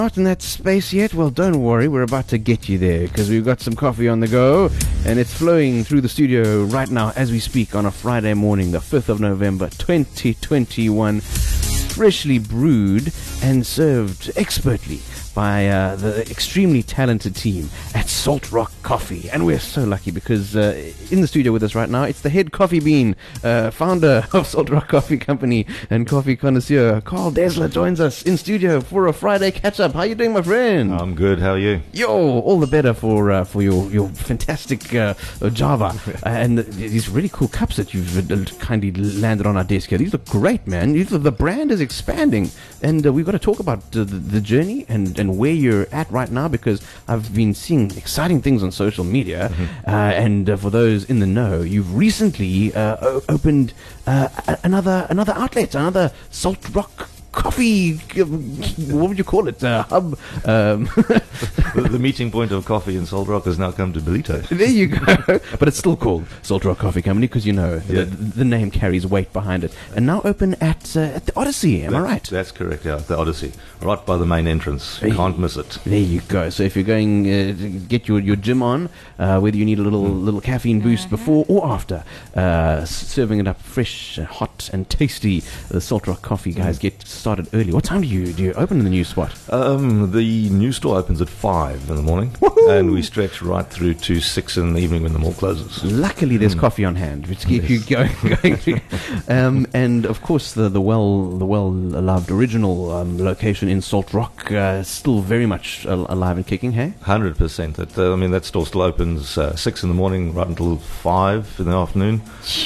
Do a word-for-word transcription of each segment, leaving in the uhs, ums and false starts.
Not in that space yet? Well, don't worry, we're about to get you there because we've got some coffee on the go and it's flowing through the studio right now as we speak on a Friday morning, the fifth of November, twenty twenty-one. Freshly brewed and served expertly by uh, the extremely talented team at Salt Rock Coffee. And we're so lucky because uh, in the studio with us right now, it's the head coffee bean, uh, founder of Salt Rock Coffee Company and coffee connoisseur, Carl Daessler, joins us in studio for a Friday catch-up. How you doing, my friend? I'm good. How are you? Yo, all the better for uh, for your, your fantastic uh, Java and these really cool cups that you've kindly landed on our desk here. These look great, man. These, the brand is expanding, and uh, we've got to talk about uh, the, the journey and and where you're at right now, because I've been seeing exciting things on social media. Mm-hmm. uh, and uh, for those in the know, you've recently uh, o- opened uh, another another outlet, another Salt Rock Coffee, what would you call it, uh, hub? Um. the, the meeting point of coffee in Salt Rock has now come to Ballito. There you go. But it's still called Salt Rock Coffee Company because, you know, yeah. the, the name carries weight behind it. And now open at uh, at the Odyssey, am that, I right? That's correct, yeah, the Odyssey, right by the main entrance. You there can't miss it. There you go. So if you're going uh, to get your, your gym on, uh, whether you need a little mm. little caffeine boost uh-huh. before or after, uh, serving it up fresh, uh, hot and tasty, the Salt Rock Coffee guys mm. get started early. What time do you do you open in the new spot? Um, the new store opens at five in the morning. Woohoo! And we stretch right through to six in the evening when the mall closes. Luckily, there's mm. coffee on hand, which keeps yes. you going. going um, and of course, the the well the well loved original um, location in Salt Rock uh, still very much al- alive and kicking. Hey, hundred percent. That uh, I mean, that store still opens uh, six in the morning right until five in the afternoon.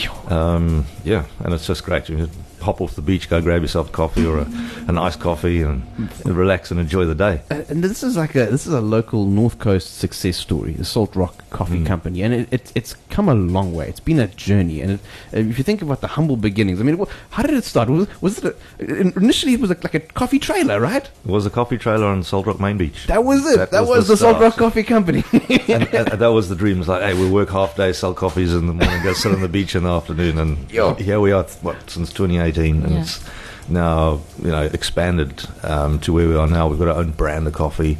Um, yeah, and it's just great. You hop off the beach, go grab yourself a coffee or a, a nice coffee and, and relax and enjoy the day. Uh, and this is like a this is a local North Coast success story, the Salt Rock Coffee mm. Company, and it, it, it's come a long way. It's been a journey, and it, uh, if you think about the humble beginnings, I mean, wh- how did it start? Was, was it a, initially it was a, like a coffee trailer, right? It was a coffee trailer on Salt Rock Main Beach. That was it. That, that was, was the, the Salt Rock Coffee Company. and, and, and that was the dream. It was like, hey, we'll work half day, sell coffees in the morning, go sit on the beach in the afternoon, and Yo. here we are. What since twenty eighteen, and yeah. it's now, you know, expanded um, to where we are now. We've got our own brand of coffee.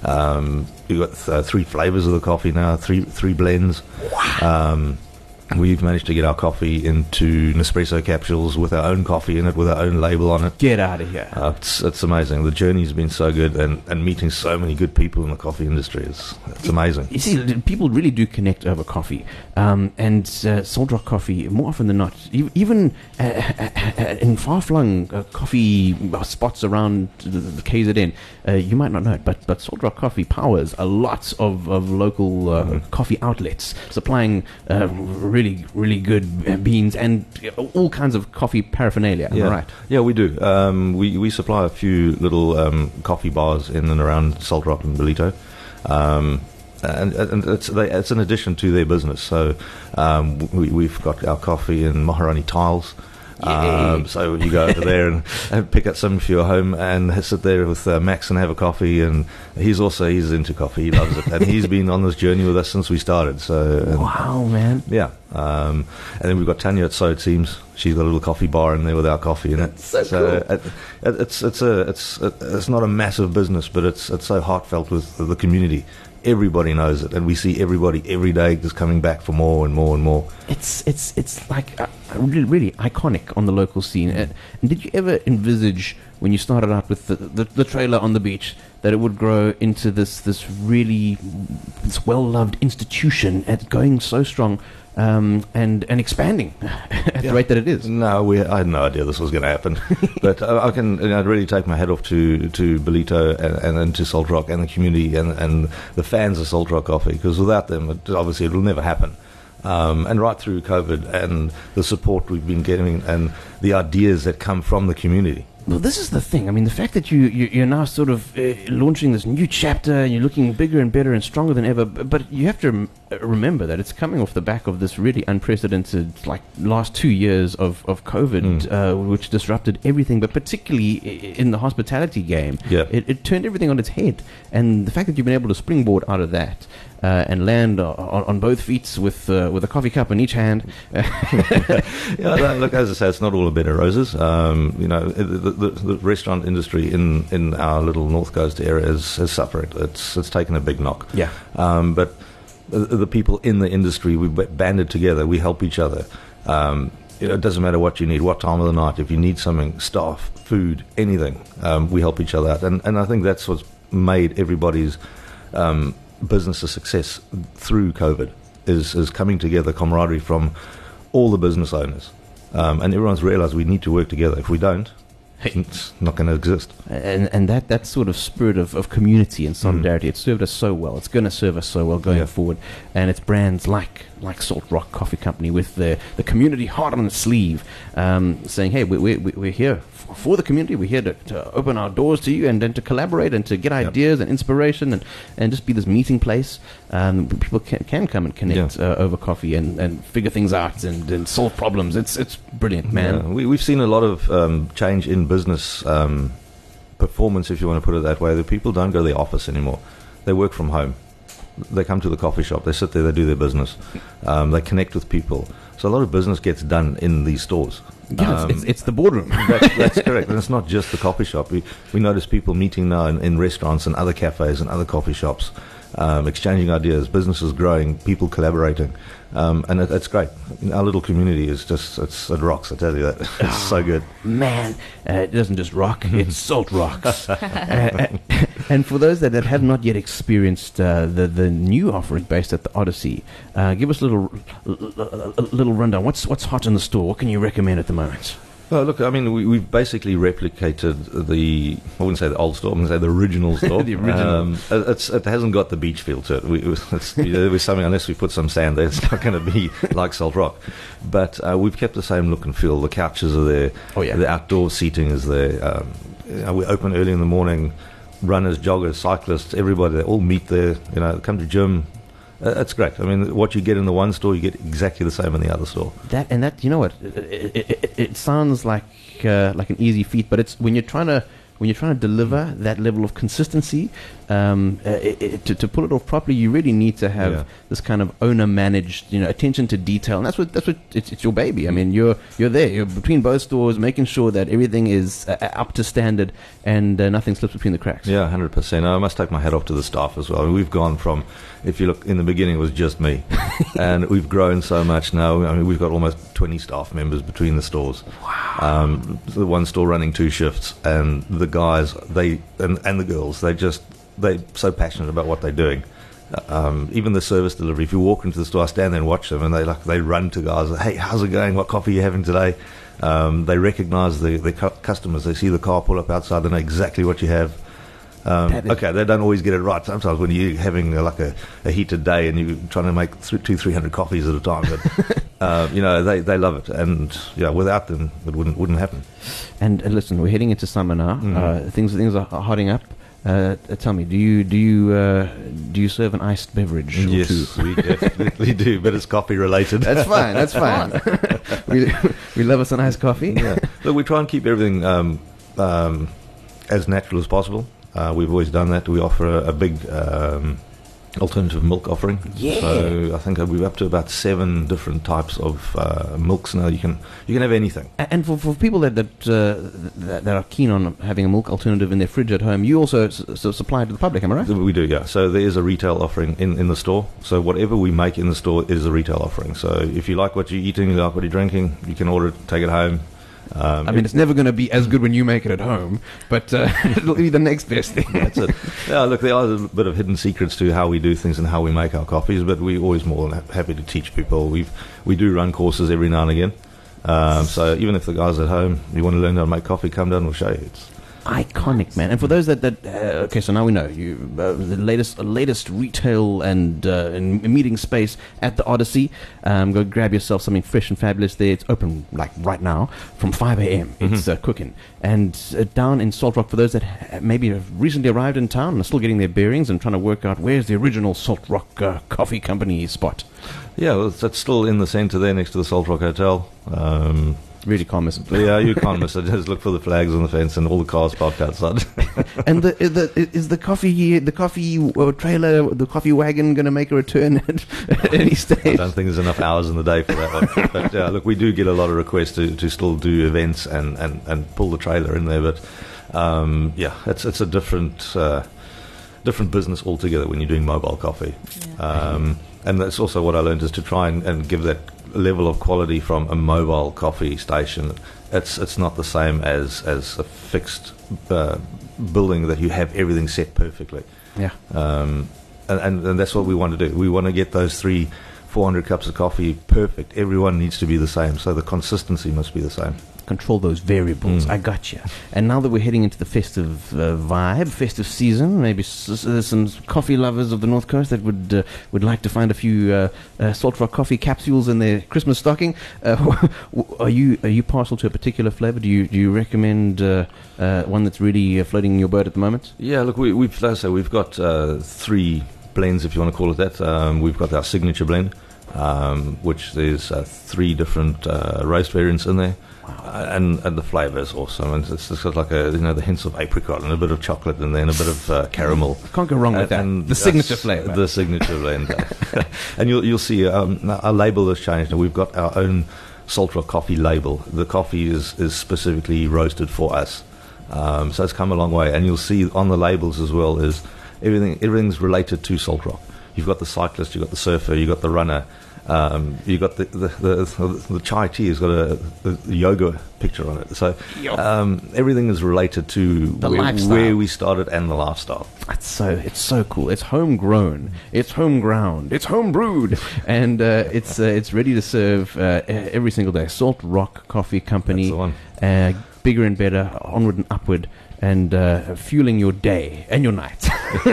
Um, we've got th- uh, three flavors of the coffee now, three three blends. Wow. Um, we've managed to get our coffee into Nespresso capsules with our own coffee in it, with our own label on it. Get out of here. Uh, it's, it's amazing. The journey's been so good, and, and meeting so many good people in the coffee industry is it's amazing. You see, people really do connect over coffee. Um, and uh, Salt Rock Coffee, more often than not, even uh, uh, in far-flung uh, coffee spots around the, the K Z N, uh, you might not know it, but, but Salt Rock Coffee powers a lot of, of local uh, mm-hmm. coffee outlets, supplying uh, really Really, really good beans and all kinds of coffee paraphernalia. Am yeah. I right? Yeah, we do. Um, we we supply a few little um, coffee bars in and around Salt Rock and Ballito, um, and, and it's they, it's an addition to their business. So um, we, we've got our coffee in Maharani Tiles. Um, so you go over there and, and pick up some for your home and sit there with uh, Max and have a coffee. And he's also he's into coffee. He loves it, and he's been on this journey with us since we started. So and, wow, man, yeah. Um, and then we've got Tanya at So It Seems. She's got a little coffee bar in there with our coffee in it. That's so, so cool. it, it, it's it's a it's it's not a massive business, but it's it's so heartfelt with the community. Everybody knows it, and we see everybody every day just coming back for more and more and more. It's it's it's like uh, really really iconic on the local scene. And, and did you ever envisage when you started out with the, the, the trailer on the beach that it would grow into this this really this well loved institution at going so strong? Um, and and expanding at yeah. the rate that it is. No, we I had no idea this was going to happen, but uh, I can you know, really take my hat off to to Ballito and, and, and to Salt Rock and the community and, and the fans of Salt Rock Coffee, because without them, it, obviously, it will never happen. Um, and right through COVID and the support we've been getting and the ideas that come from the community. Well, this is the thing. I mean, the fact that you, you, you're now sort of uh, launching this new chapter and you're looking bigger and better and stronger than ever, but you have to remember that it's coming off the back of this really unprecedented, like, last two years of, of COVID, Mm. uh, which disrupted everything, but particularly i- in the hospitality game. Yeah. It, it turned everything on its head. And the fact that you've been able to springboard out of that uh, and land on, on both feet with uh, with a coffee cup in each hand. Yeah, no, look, as I say, it's not all a bed of roses. Um, you know, the, the, the restaurant industry in, in our little North Coast area has, has suffered. It's it's taken a big knock. Yeah. Um, but the, the people in the industry, we banded together. We help each other. Um, you know, it doesn't matter what you need, what time of the night. If you need something, staff, food, anything, um, we help each other out. And and I think that's what's made everybody's um, business a success through COVID. Is is coming together, camaraderie from all the business owners. Um, and everyone's realised we need to work together. If we don't, it's not going to exist. And and that, that sort of spirit of, of community and solidarity, it served us so well. It's going to serve us so well going Yeah. forward. And it's brands like like Salt Rock Coffee Company with the, the community heart on its sleeve, um, saying, hey, we, we, we- we're here f- for the community. We're here to, to open our doors to you and then to collaborate and to get Yep. ideas and inspiration and, and just be this meeting place. Um, people can, can come and connect Yeah. uh, over coffee and, and figure things out and, and solve problems. It's it's brilliant, man. Yeah, we, we've seen a lot of um, change in business um, performance, if you want to put it that way. The people don't go to the office anymore. They work from home. They come to the coffee shop. They sit there. They do their business. Um, they connect with people. So a lot of business gets done in these stores. Yeah, Um, it's, it's, it's the boardroom. That's, that's correct. And it's not just the coffee shop. We, we notice people meeting now in, in restaurants and other cafes and other coffee shops, um, exchanging ideas, businesses growing, people collaborating. Um, and it, it's great. Our little community is just, it's, it rocks, I tell you that. It's so good. Man, uh, it doesn't just rock, it salt rocks. uh, and for those that, that have not yet experienced uh, the, the new offering based at the Odyssey, uh, give us a little, a little rundown. What's, what's hot in the store? What can you recommend at the moment? Well, look, I mean, we, we've basically replicated the, I wouldn't say the old store, I'm going to say the original store. The original. Um, it's, it hasn't got the beach feel to it. We, it's, you know, there was something, unless we put some sand there, it's not going to be like Salt Rock. But uh, we've kept the same look and feel. The couches are there. Oh, yeah. The outdoor seating is there. Um, you know, we open early in the morning. Runners, joggers, cyclists, everybody, they all meet there. You know, come to gym. Uh, That's great. I mean, what you get in the one store, you get exactly the same in the other store. That and that, you know what? It, it, it, it sounds like uh, like an easy feat, but it's when you're trying to when you're trying to deliver that level of consistency, um, uh, it, it, to, to pull it off properly, you really need to have Yeah. this kind of owner-managed, you know, attention to detail, and that's what that's what it's, it's your baby. I mean, you're you're there, you're between both stores, making sure that everything is uh, up to standard and uh, nothing slips between the cracks. Yeah, one hundred percent. I must take my hat off to the staff as well. I mean, we've gone from, if you look, in the beginning it was just me, and we've grown so much now. I mean, we've got almost twenty staff members between the stores. Wow. Um, the one store running two shifts, and the guys, they and, and the girls, they just, they're so passionate about what they're doing. Um, even the service delivery, if you walk into the store, I stand there and watch them, and they like they run to guys, hey, how's it going? What coffee are you having today? Um, they recognise the, the cu- customers. They see the car pull up outside, they know exactly what you have. Um, That is- okay, they don't always get it right. Sometimes when you're having uh, like a, a heated day and you're trying to make th- two, three hundred coffees at a time, but uh, you know they, they love it, and yeah, without them it wouldn't wouldn't happen. And uh, listen, we're heading into summer now. Mhm. Uh, things things are hotting up. Uh, uh, tell me, do you do you uh, do you serve an iced beverage or Yes, two? we definitely do, but it's coffee related. That's fine. That's fine. we we love us a nice coffee. Yeah. Look, we try and keep everything um, um, as natural as possible. Uh, we've always done that. We offer a, a big um, alternative milk offering. Yeah. So I think we're up to about seven different types of uh, milks now. You can you can have anything. A- And for, for people that that, uh, that that are keen on having a milk alternative in their fridge at home, you also s- s- supply it to the public, am I right? We do, yeah. So there is a retail offering in, in the store. So whatever we make in the store is a retail offering. So if you like what you're eating, you like what you're drinking, you can order it, take it home. Um, I mean, it's never going to be as good when you make it at home, but uh, it'll be the next best thing. That's it. Yeah, look, there are a bit of hidden secrets to how we do things and how we make our coffees, but we're always more than ha- happy to teach people. We've we do run courses every now and again. Um, so even if the guys at home, you want to learn how to make coffee, come down, we'll show you. It's iconic, man. And for those that, that uh, okay, so now we know you uh, the latest uh, latest retail and, uh, and meeting space at the Odyssey. Um, go grab yourself something fresh and fabulous there. It's open like right now from five a.m. Mm-hmm. It's uh, cooking. And uh, down in Salt Rock, for those that ha- maybe have recently arrived in town and are still getting their bearings and trying to work out where's the original Salt Rock uh, Coffee Company spot. Yeah, well, that's still in the centre there next to the Salt Rock Hotel. Um, Really can't miss it. yeah, you can't miss it. Just look for the flags on the fence and all the cars parked outside. And the, is the is the coffee the coffee uh, trailer, the coffee wagon, going to make a return at, at any stage? I don't think there's enough hours in the day for that one. But yeah, look, we do get a lot of requests to, to still do events and, and, and pull the trailer in there. But um, yeah, it's it's a different uh, different business altogether when you're doing mobile coffee. Yeah. Um, and that's also what I learned, is to try and, and give that level of quality from a mobile coffee station. It's it's not the same as as a fixed uh, building that you have everything set perfectly. Yeah. Um, and, and and that's what we want to do. We want to get those three, four hundred cups of coffee perfect. Everyone needs to be the same, so the consistency must be the same. Control those variables. Mm. I got you. And now that we're heading into the festive uh, vibe, festive season, maybe s- s- there's some coffee lovers of the North Coast that would uh, would like to find a few uh, uh, Salt Rock coffee capsules in their Christmas stocking. Uh, are you are you partial to a particular flavor? Do you do you recommend uh, uh, one that's really uh, floating in your boat at the moment? Yeah, look, we, we've like I say, we've got uh, three blends, if you want to call it that. Um, we've got our signature blend, um, which there's uh, three different uh, roast variants in there. Uh, and and the flavour is awesome, and it's just got like a, you know, the hints of apricot and a bit of chocolate and then a bit of uh, caramel. Can't go wrong with and, that. And the signature flavour. The signature blend. And you'll you'll see um, our label has changed. Now we've got our own Salt Rock coffee label. The coffee is, is specifically roasted for us, um, so it's come a long way. And you'll see on the labels as well is everything everything's related to Salt Rock. You've got the cyclist, you've got the surfer, you've got the runner. Um, you got the the, the the chai tea has got a, a yoga picture on it, so um, everything is related to the where, lifestyle. where we started and the lifestyle. It's so it's so cool. It's homegrown. It's home ground. It's home brewed, and uh, it's uh, it's ready to serve uh, every single day. Salt Rock Coffee Company. That's the one. Uh, bigger and better, onward and upward, and uh, fueling your day and your night.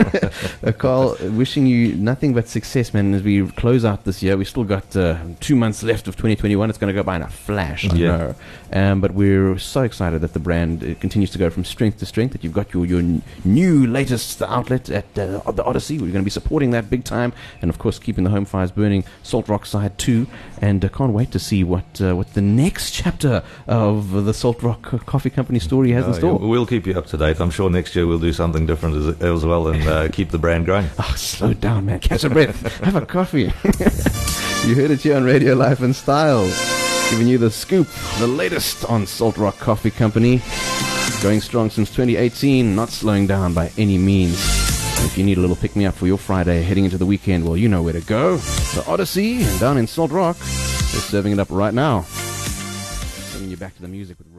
uh, Carl, wishing you nothing but success, man, as we close out this year. We've still got uh, two months left of twenty twenty-one. It's going to go by in a flash, I Yeah. know. Um, but we're so excited that the brand uh, continues to go from strength to strength, that you've got your, your n- new latest outlet at uh, the Odyssey. We're going to be supporting that big time, and of course keeping the home fires burning, Salt Rock side too. And uh, can't wait to see what uh, what the next chapter of the Salt Rock Coffee Company story has Uh, in store. yeah, we'll keep you up to date. I'm sure next year we'll do something different as, as well, and uh, keep the brand growing. Oh, slow down, man. Catch a breath. Have a coffee. You heard it here on Radio Life and Style. Giving you the scoop, the latest on Salt Rock Coffee Company. Going strong since twenty eighteen, not slowing down by any means. If you need a little pick-me-up for your Friday heading into the weekend, well, you know where to go. The Odyssey, and down in Salt Rock, they're serving it up right now. Bringing you back to the music with